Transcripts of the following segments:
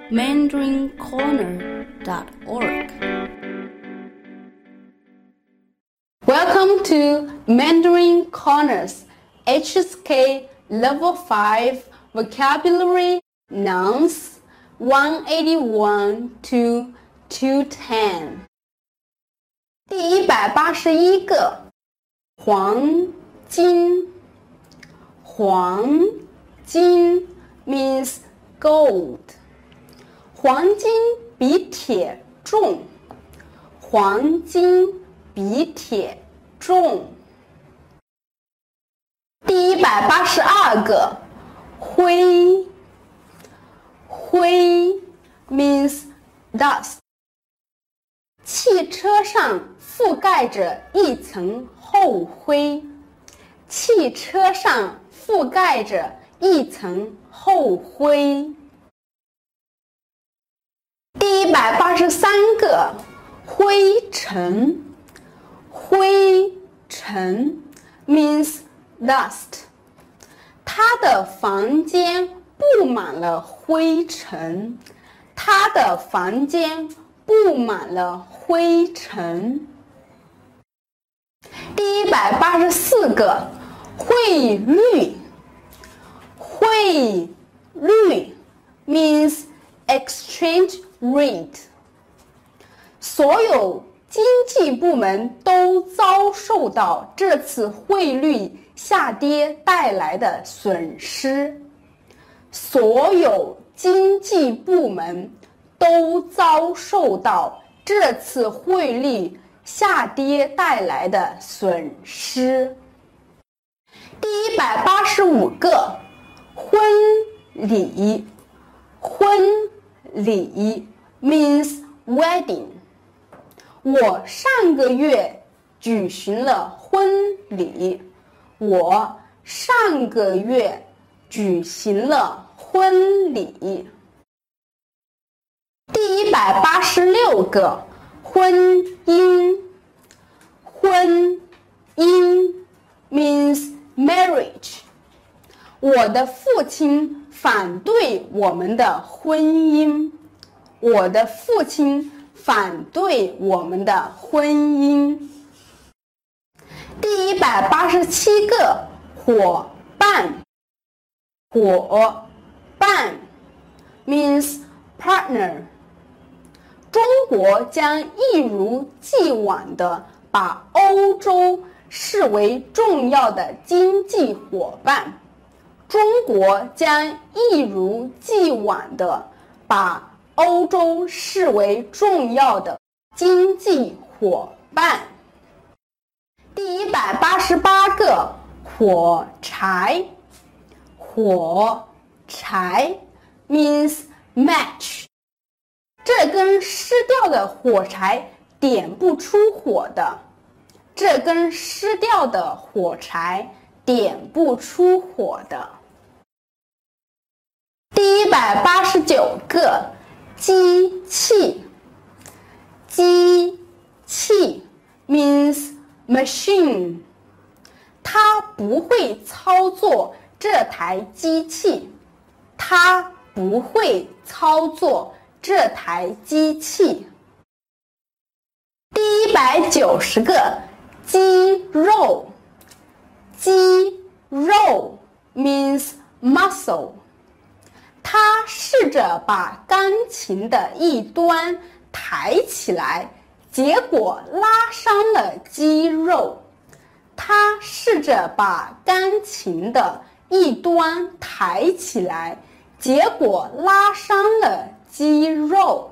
mandarincorner.org. Welcome to Mandarin Corners HSK Level 5 Vocabulary Nouns 181 to 210. 第181个黄金。黄金 means gold. 黄金比铁重。黄金比铁重。第182个灰。灰 means dust. 汽车上覆盖着一层厚灰。汽车上覆盖着一层厚灰。第183个灰尘。灰尘 means dust. 他的房间布满了灰尘。他的房间布满了灰尘。第184个汇率。汇率 means exchange rate. 所有经济部门都遭受到这次汇率下跌带来的损失。所有经济部门都遭受到这次汇率下跌带来的损失。第185个婚礼。婚礼 means wedding. 我上个月举行了婚礼。我上个月举行了婚礼。第186个婚姻。婚姻 means marriage. 我的父亲反对我们的婚姻。我的父亲反对我们的婚姻。第187个伙伴。伙伴 means partner. 中国将一如既往地把欧洲视为重要的经济伙伴。中国将一如既往地把欧洲视为重要的经济伙伴。第188个火柴。火柴 means match. 这根湿掉的火柴点不出火的。这根湿掉的火柴点不出火的。第189个机器。机器 means machine. 它不会操作这台机器。它不会操作这台机器。第190个肌肉。肌肉 means muscle. 他试着把钢琴的一端抬起来，结果拉伤了肌肉。他试着把钢琴的一端抬起来，结果拉伤了肌肉。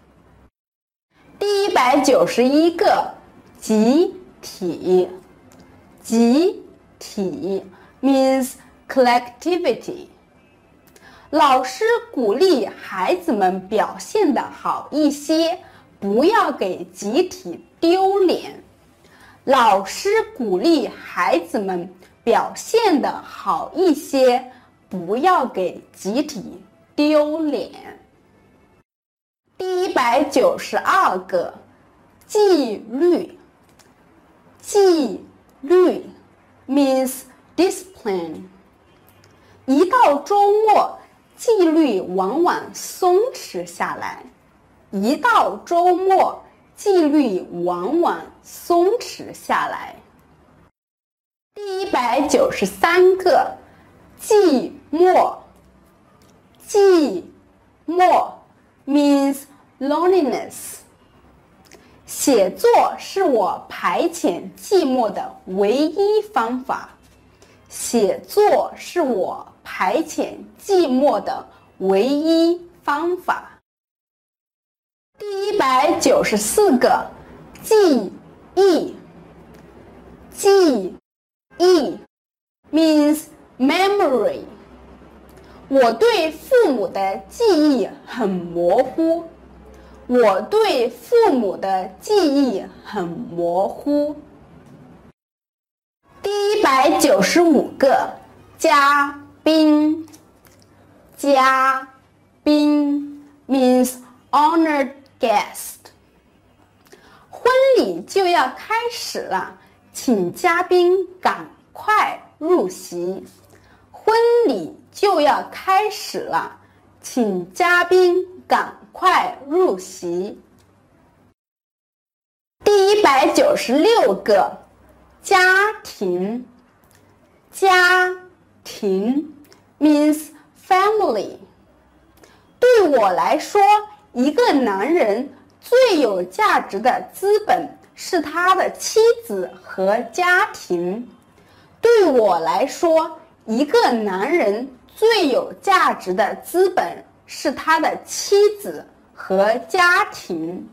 第191个集体。集体 means collectivity. 老师鼓励孩子们表现得好一些，不要给集体丢脸。老师鼓励孩子们表现得好一些，不要给集体丢脸。第192个纪律。纪律 means discipline. 一到周末， 纪律往往松弛下来。一到周末，纪律往往松弛下来。第193个，寂寞。寂寞 means loneliness。写作是我排遣寂寞的唯一方法。写作是我排遣寂寞的唯一方法。第194个，记忆。记忆 means memory。我对父母的记忆很模糊。我对父母的记忆很模糊。第195个，嘉宾。嘉宾 means honored guest。婚礼就要开始了，请嘉宾赶快入席。婚礼就要开始了，请嘉宾赶快入席。第196个，家庭。家庭 means family。对我来说，一个男人最有价值的资本是他的妻子和家庭。对我来说，一个男人最有价值的资本是他的妻子和家庭。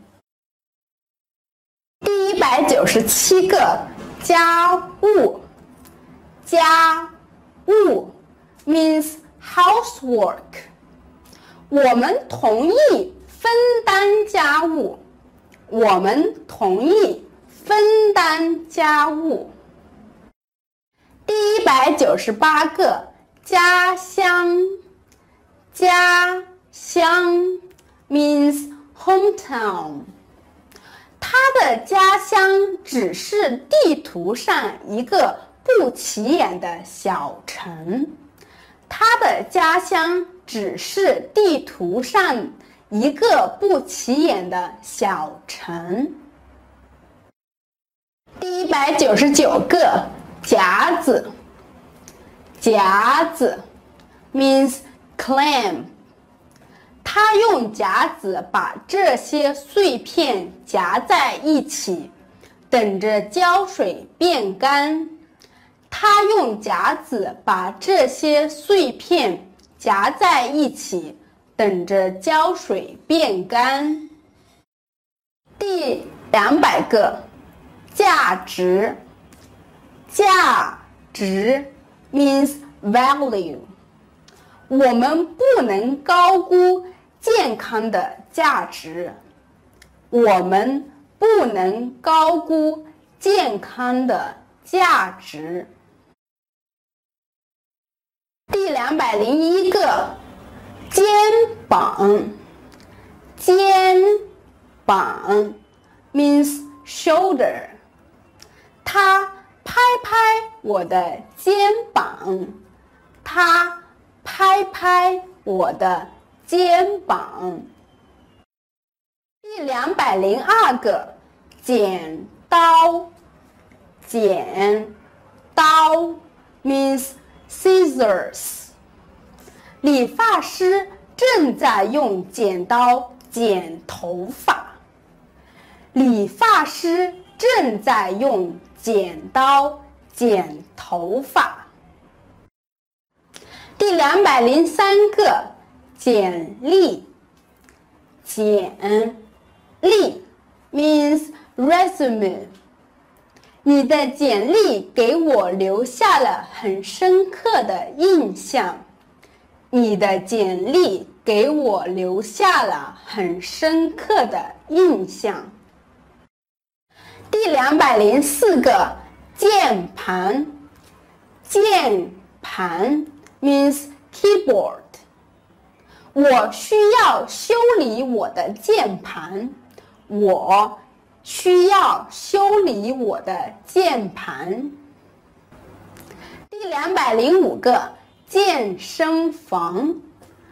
第197个，家务。家务 means housework。我们同意分担家务。我们同意分担家务。第198个，家乡。家乡 means hometown。他的家乡只是地图上一个不起眼的小城。他的家乡只是地图上一个不起眼的小城。第199个，夹子。夹子 means clam。他用夹子把这些碎片夹在一起，等着胶水变干。他用夹子把这些碎片夹在一起，等着胶水变干。第200个，价值。价值 means value。我们不能高估健康的价值。我们不能高估健康的价值。第201个，肩膀。肩膀 means shoulder。他拍拍我的肩膀。他拍拍我的肩膀。第202个，剪刀。剪刀 means scissors。理发师正在用剪刀剪头发。理发师正在用剪刀剪头发。第203个，简历。简历 means resume。你的简历给我留下了很深刻的印象。你的简历给我留下了很深刻的印象。第204个，键盘。键盘 means keyboard。我需要修理我的键盘。我需要修理我的键盘。第205个，健身房。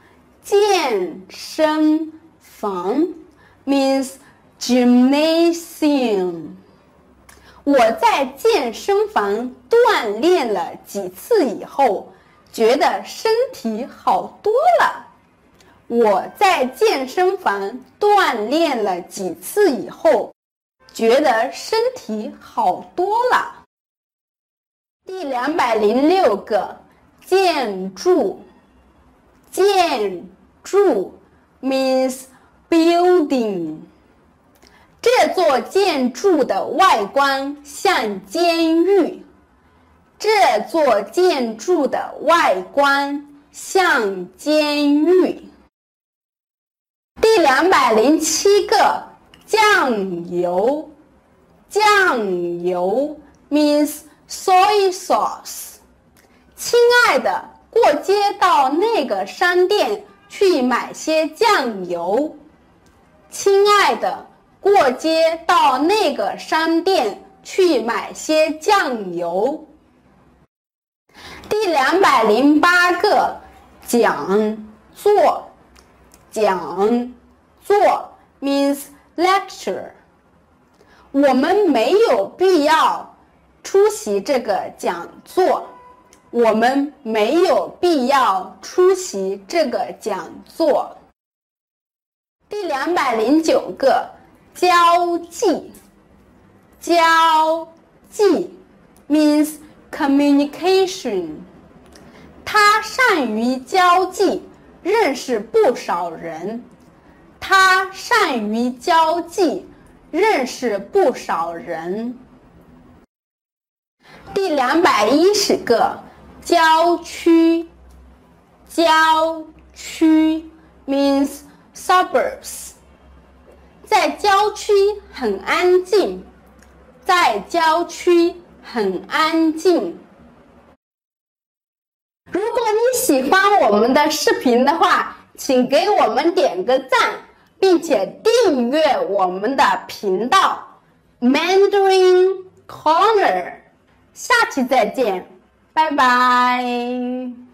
健身房 means gymnasium。我在健身房锻炼了几次以后，觉得身体好多了。我在健身房锻炼了几次以后，觉得身体好多了。第206个，建筑。建筑 means building。这座建筑的外观像监狱。这座建筑的外观像监狱。第207个，酱油。酱油 means soy sauce。亲爱的，过街到那个商店去买些酱油。亲爱的，过街到那个商店去买些酱油。第208个，讲座。讲座 means lecture。我们没有必要出席这个讲座。我们没有必要出席这个讲座。第209个，交际。交际 means communication。他善于交际，认识不少人。他善于交际，认识不少人。第210个，郊区。郊区 means suburbs。在郊区很安静。在郊区很安静。如果你喜欢我们的视频的话，请给我们点个赞，并且订阅我们的频道 Mandarin Corner。下期再见，拜拜。